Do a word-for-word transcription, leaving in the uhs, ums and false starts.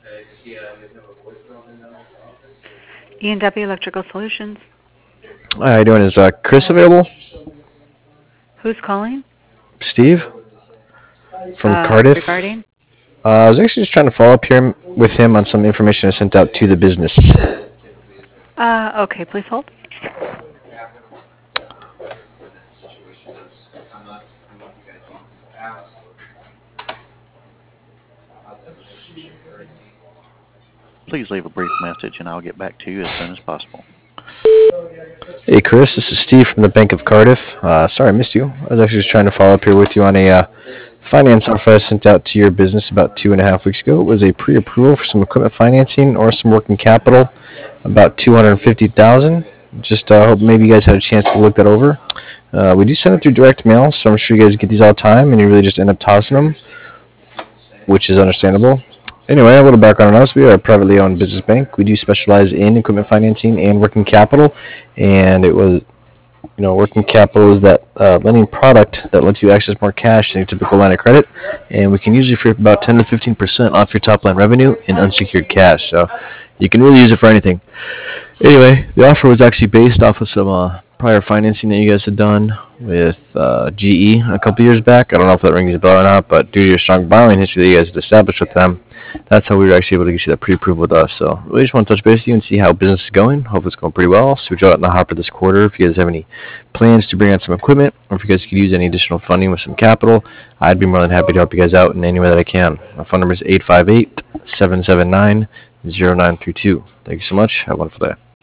E and W Electrical Solutions. Hi, how you doing? Is uh, Chris available? Who's calling? Steve from Uh, Cardiff. regarding? Uh, I was actually just trying to follow up here with him on some information I sent out to the business. Uh, okay, please hold. Please leave a brief message and I'll get back to you as soon as possible. Hey, Chris, this is Steve from the Bank of Cardiff. Uh, sorry I missed you. I was actually just trying to follow up here with you on a uh, finance offer I sent out to your business about two and a half weeks ago. It was a pre-approval for some equipment financing or some working capital, about two hundred fifty thousand dollars. Just uh, hope maybe you guys had a chance to look that over. Uh, we do send it through direct mail, so I'm sure you guys get these all the time, and you really just end up tossing them, which is understandable. Anyway, a little background on us. We are a privately owned business bank. We do specialize in equipment financing and working capital, and it was, you know, working capital is that uh, lending product that lets you access more cash than your typical line of credit, and we can usually free up about ten to fifteen percent off your top line revenue in unsecured cash. So you can really use it for anything. Anyway, the offer was actually based off of some uh, prior financing that you guys had done with uh, G E a couple years back. I don't know if that rings a bell or not, but due to your strong borrowing history that you guys had established with them, that's how we were actually able to get you that pre-approval with us. So we just want to touch base with you and see how business is going. Hope it's going pretty well. So we draw out in the hopper this quarter. If you guys have any plans to bring on some equipment, or if you guys could use any additional funding with some capital, I'd be more than happy to help you guys out in any way that I can. My phone number is eight five eight, seven seven nine, zero nine three two. Thank you so much. Have a wonderful day.